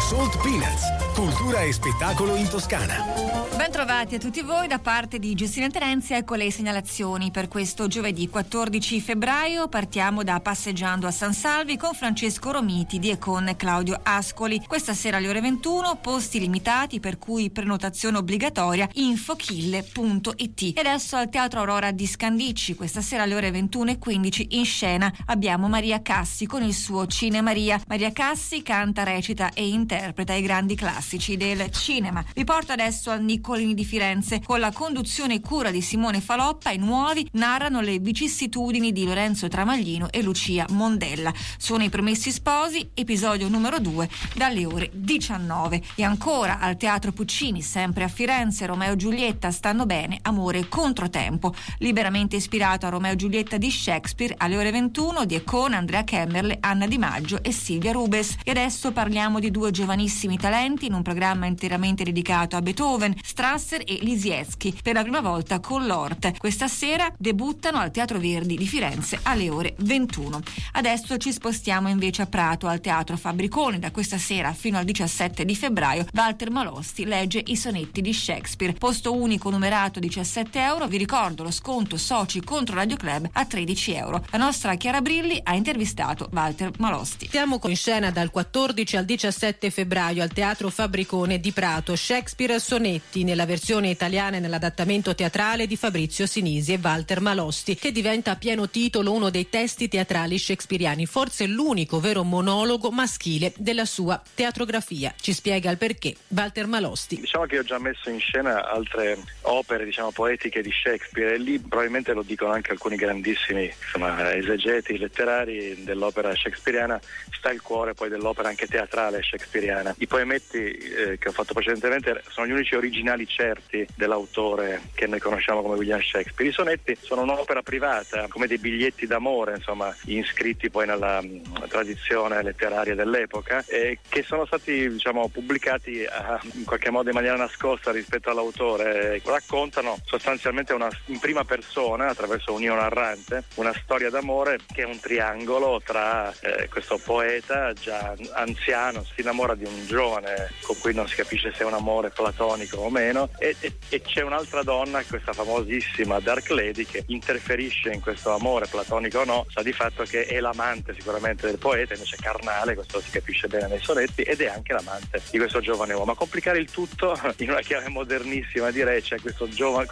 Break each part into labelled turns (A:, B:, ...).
A: Salt Peanuts, cultura e spettacolo in Toscana.
B: Ben trovati a tutti voi da parte di Giustina Terenzia. Ecco le segnalazioni per questo giovedì 14 febbraio. Partiamo da Passeggiando a San Salvi con Francesco Romitidi e con Claudio Ascoli. Questa sera alle ore 21, posti limitati per cui prenotazione obbligatoria, infokill.it. E adesso al Teatro Aurora di Scandicci, questa sera alle ore 21:15 in scena abbiamo Maria Cassi con il suo Cinemaria. Maria Cassi canta, recita e interpreta i grandi classici del cinema. Vi porto adesso al Niccolini di Firenze con la conduzione e cura di Simone Faloppa. I nuovi narrano le vicissitudini di Lorenzo Tramaglino e Lucia Mondella. Sono i Promessi Sposi, episodio numero 2, dalle ore 19. E ancora al Teatro Puccini, sempre a Firenze, Romeo e Giulietta stanno bene, amore e controtempo, liberamente ispirato a Romeo e Giulietta di Shakespeare, alle ore 21, di Econa, Andrea Kemmerle, Anna Di Maggio e Silvia Rubes. E adesso parliamo di due giovanissimi talenti in un programma interamente dedicato a Beethoven, Strasser e Lisiecki, per la prima volta con l'Ort. Questa sera debuttano al Teatro Verdi di Firenze alle ore 21. Adesso ci spostiamo invece a Prato, al Teatro Fabbriconi. Da questa sera fino al 17 di febbraio Walter Malosti legge i sonetti di Shakespeare. Posto unico numerato 17 euro. Vi ricordo lo sconto soci contro Radio Club a 13 euro. La nostra Chiara Brilli ha intervistato Walter Malosti.
C: Siamo in scena dal 14 al 17 febbraio al Teatro Fabbricone di Prato, Shakespeare Sonetti, nella versione italiana e nell'adattamento teatrale di Fabrizio Sinisi e Walter Malosti, che diventa a pieno titolo uno dei testi teatrali shakespeariani, forse l'unico vero monologo maschile della sua teatrografia. Ci spiega il perché Walter Malosti.
D: Diciamo che ho già messo in scena altre opere, poetiche di Shakespeare, e lì probabilmente lo dicono anche alcuni grandissimi esegeti letterari dell'opera shakespeariana, sta il cuore poi dell'opera anche teatrale shakespeariana. I poemetti che ho fatto precedentemente sono gli unici originali certi dell'autore che noi conosciamo come William Shakespeare. I sonetti sono un'opera privata, come dei biglietti d'amore, iscritti poi nella tradizione letteraria dell'epoca, che sono stati pubblicati in qualche modo in maniera nascosta rispetto all'autore. Raccontano sostanzialmente in prima persona, attraverso un io narrante, una storia d'amore che è un triangolo tra questo poeta già anziano, si innamora di un giovane con cui non si capisce se è un amore platonico o meno, e c'è un'altra donna, questa famosissima Dark Lady, che interferisce in questo amore platonico o no, sa di fatto che è l'amante sicuramente del poeta, invece carnale, questo si capisce bene nei sonetti, ed è anche l'amante di questo giovane uomo. A complicare il tutto in una chiave modernissima, direi, c'è questo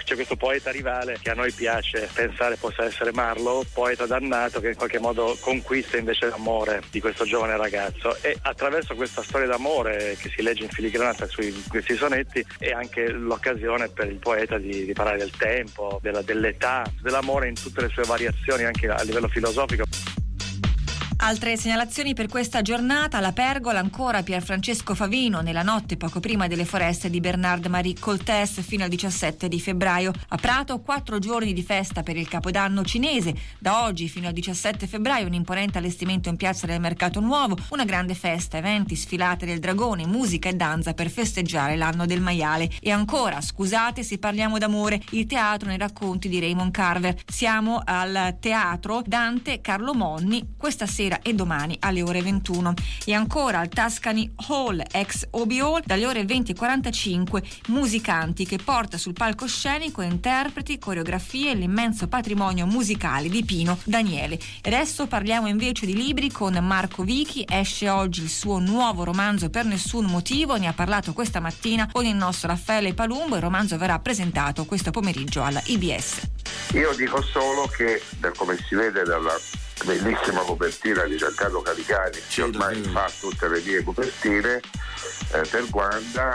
D: poeta rivale che a noi piace pensare possa essere Marlowe, poeta dannato che in qualche modo conquista invece l'amore di questo giovane ragazzo, e attraverso questa storia d'amore che si legge in filigranata su questi sonetti è anche l'occasione per il poeta di parlare del tempo, dell'età, dell'amore in tutte le sue variazioni anche a livello filosofico.
B: Altre segnalazioni per questa giornata: alla Pergola ancora Pierfrancesco Favino, nella notte poco prima delle foreste di Bernard-Marie Coltès fino al 17 di febbraio. A Prato 4 giorni di festa per il Capodanno cinese, da oggi fino al 17 febbraio un imponente allestimento in piazza del Mercato Nuovo, una grande festa, eventi, sfilate del dragone, musica e danza per festeggiare l'anno del maiale. E ancora, scusate se parliamo d'amore, il teatro nei racconti di Raymond Carver. Siamo al Teatro Dante Carlo Monni questa sera e domani alle ore 21. E ancora al Tuscany Hall, ex Obi Hall, dalle ore 20:45, musicanti, che porta sul palcoscenico interpreti, coreografie e l'immenso patrimonio musicale di Pino Daniele. E adesso parliamo invece di libri con Marco Vichi. Esce oggi il suo nuovo romanzo Per nessun motivo, ne ha parlato questa mattina con il nostro Raffaele Palumbo. Il romanzo verrà presentato questo pomeriggio alla IBS.
E: Io dico solo che, come si vede dalla bellissima copertina di Giancarlo Calicani, che ormai fa tutte le mie copertine per Wanda,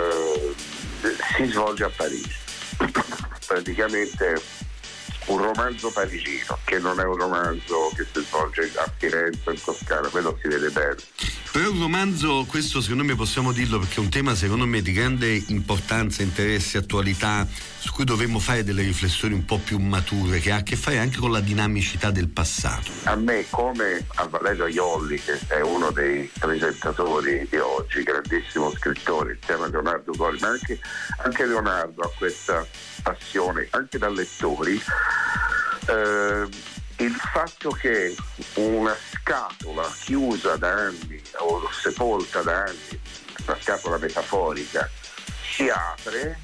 E: si svolge a Parigi. Praticamente un romanzo parigino, che non è un romanzo che si svolge a Firenze o in Toscana, quello si vede bene.
F: Però è un romanzo, questo secondo me possiamo dirlo, perché è un tema secondo me di grande importanza, interesse, attualità, su cui dovremmo fare delle riflessioni un po' più mature, che ha a che fare anche con la dinamicità del passato. A me, come a Valerio Iolli, che è uno dei presentatori di oggi, grandissimo scrittore, insieme a Leonardo Gori, ma anche Leonardo ha questa passione anche da lettori, il fatto che una scatola chiusa da anni o sepolta da anni
E: la scatola metaforica si apre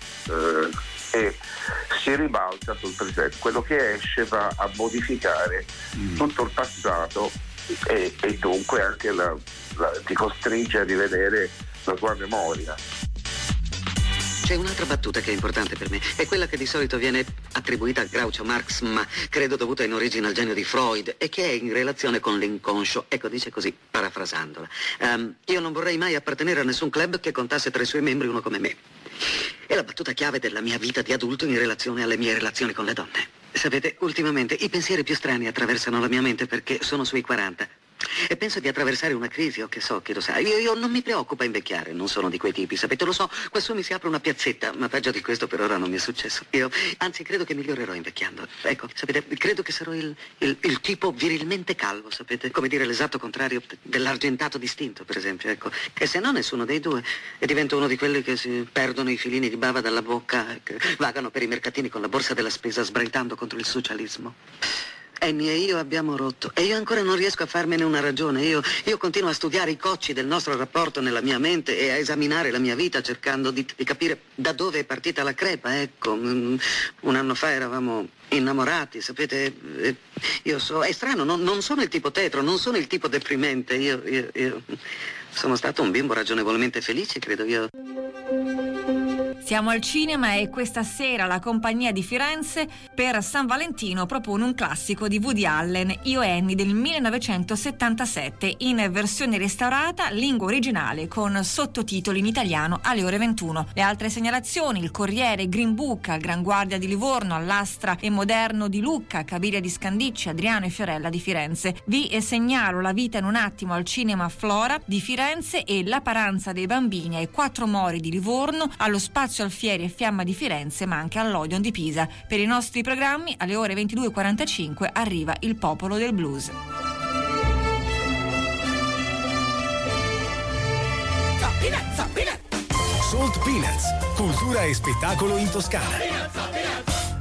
E: e si ribalta sul presente. Quello che esce va a modificare tutto il passato e dunque anche ti costringe a rivedere la tua memoria.
G: C'è un'altra battuta che è importante per me, è quella che di solito viene attribuita a Groucho Marx, ma credo dovuta in origine al genio di Freud, e che è in relazione con l'inconscio. Ecco, dice così, parafrasandola. Io non vorrei mai appartenere a nessun club che contasse tra i suoi membri uno come me. È la battuta chiave della mia vita di adulto in relazione alle mie relazioni con le donne. Sapete, ultimamente i pensieri più strani attraversano la mia mente perché sono sui 40. E penso di attraversare una crisi, o che so, chi lo sa. Io non mi preoccupa invecchiare, non sono di quei tipi, sapete, lo so, quassù mi si apre una piazzetta, ma peggio di questo per ora non mi è successo. Anzi, credo che migliorerò invecchiando. Ecco, sapete, credo che sarò il tipo virilmente calvo, sapete, come dire l'esatto contrario dell'argentato distinto, per esempio, ecco. E se no nessuno dei due, e divento uno di quelli che si perdono i filini di bava dalla bocca, che vagano per i mercatini con la borsa della spesa sbraitando contro il socialismo. Annie e io abbiamo rotto e io ancora non riesco a farmene una ragione. Io continuo a studiare i cocci del nostro rapporto nella mia mente e a esaminare la mia vita cercando di capire da dove è partita la crepa. Ecco, un anno fa eravamo innamorati, sapete, io è strano, non sono il tipo tetro, non sono il tipo deprimente, io sono stato un bimbo ragionevolmente felice, credo io.
B: Siamo al cinema e questa sera la compagnia di Firenze per San Valentino propone un classico di Woody Allen, Io e Annie del 1977, in versione restaurata, lingua originale con sottotitoli in italiano alle ore 21. Le altre segnalazioni: il Corriere, Green Book, al Gran Guardia di Livorno, all'Astra e Moderno di Lucca, Cabiria di Scandicci, Adriano e Fiorella di Firenze. Vi segnalo La vita in un attimo al cinema Flora di Firenze e La paranza dei bambini ai Quattro Mori di Livorno, allo Spazio Alfieri e Fiamma di Firenze, ma anche all'Odeon di Pisa. Per i nostri programmi alle ore 22:45 arriva Il Popolo del Blues.
A: Salt Peanuts, cultura e spettacolo in Toscana.